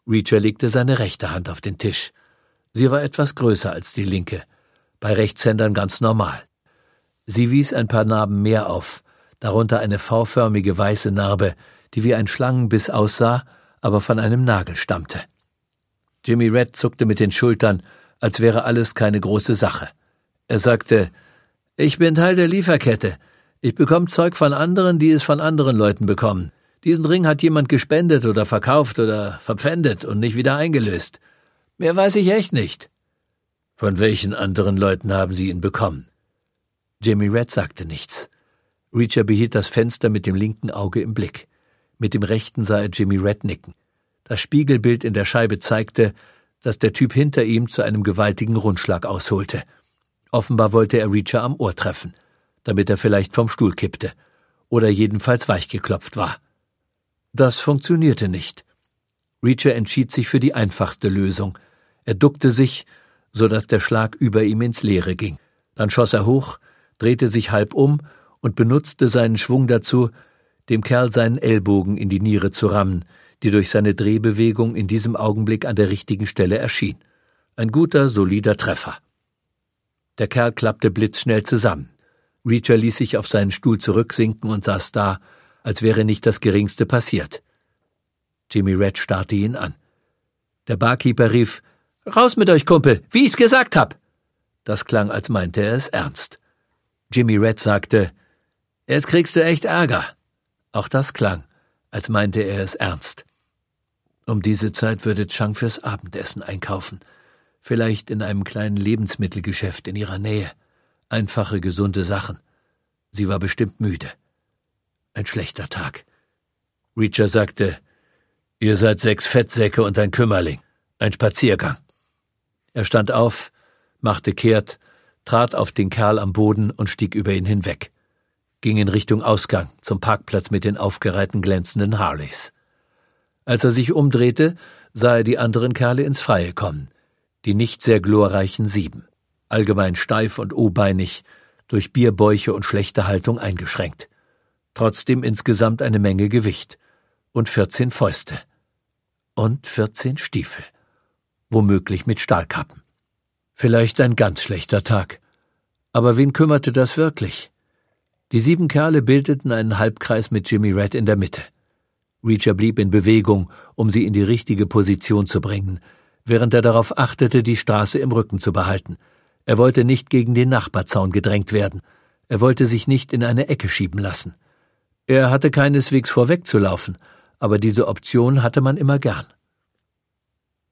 Reacher legte seine rechte Hand auf den Tisch. Sie war etwas größer als die linke, bei Rechtshändern ganz normal. Sie wies ein paar Narben mehr auf, darunter eine V-förmige weiße Narbe, die wie ein Schlangenbiss aussah, aber von einem Nagel stammte. Jimmy Red zuckte mit den Schultern, als wäre alles keine große Sache. Er sagte, »Ich bin Teil der Lieferkette. Ich bekomme Zeug von anderen, die es von anderen Leuten bekommen. Diesen Ring hat jemand gespendet oder verkauft oder verpfändet und nicht wieder eingelöst. Mehr weiß ich echt nicht.« »Von welchen anderen Leuten haben Sie ihn bekommen?« Jimmy Red sagte nichts. Reacher behielt das Fenster mit dem linken Auge im Blick. Mit dem rechten sah er Jimmy Red nicken. Das Spiegelbild in der Scheibe zeigte, dass der Typ hinter ihm zu einem gewaltigen Rundschlag ausholte. Offenbar wollte er Reacher am Ohr treffen, damit er vielleicht vom Stuhl kippte oder jedenfalls weichgeklopft war. Das funktionierte nicht. Reacher entschied sich für die einfachste Lösung. Er duckte sich, so dass der Schlag über ihm ins Leere ging. Dann schoss er hoch, drehte sich halb um und benutzte seinen Schwung dazu, dem Kerl seinen Ellbogen in die Niere zu rammen, die durch seine Drehbewegung in diesem Augenblick an der richtigen Stelle erschien. Ein guter, solider Treffer. Der Kerl klappte blitzschnell zusammen. Reacher ließ sich auf seinen Stuhl zurücksinken und saß da, als wäre nicht das Geringste passiert. Jimmy Red starrte ihn an. Der Barkeeper rief, »Raus mit euch, Kumpel, wie ich's gesagt hab!« Das klang, als meinte er es ernst. Jimmy Red sagte, »Jetzt kriegst du echt Ärger.« Auch das klang, als meinte er es ernst. Um diese Zeit würde Chang fürs Abendessen einkaufen. Vielleicht in einem kleinen Lebensmittelgeschäft in ihrer Nähe. Einfache, gesunde Sachen. Sie war bestimmt müde. Ein schlechter Tag. Reacher sagte, »Ihr seid 6 Fettsäcke und ein Kümmerling. Ein Spaziergang.« Er stand auf, machte kehrt, trat auf den Kerl am Boden und stieg über ihn hinweg. Ging in Richtung Ausgang, zum Parkplatz mit den aufgereihten glänzenden Harleys. Als er sich umdrehte, sah er die anderen Kerle ins Freie kommen. Die nicht sehr glorreichen 7. Allgemein steif und o-beinig, durch Bierbäuche und schlechte Haltung eingeschränkt. Trotzdem insgesamt eine Menge Gewicht. Und 14 Fäuste. Und 14 Stiefel. Womöglich mit Stahlkappen. Vielleicht ein ganz schlechter Tag. Aber wen kümmerte das wirklich? Die 7 Kerle bildeten einen Halbkreis mit Jimmy Red in der Mitte. Reacher blieb in Bewegung, um sie in die richtige Position zu bringen, während er darauf achtete, die Straße im Rücken zu behalten. Er wollte nicht gegen den Nachbarzaun gedrängt werden. Er wollte sich nicht in eine Ecke schieben lassen. Er hatte keineswegs vorwegzulaufen, aber diese Option hatte man immer gern.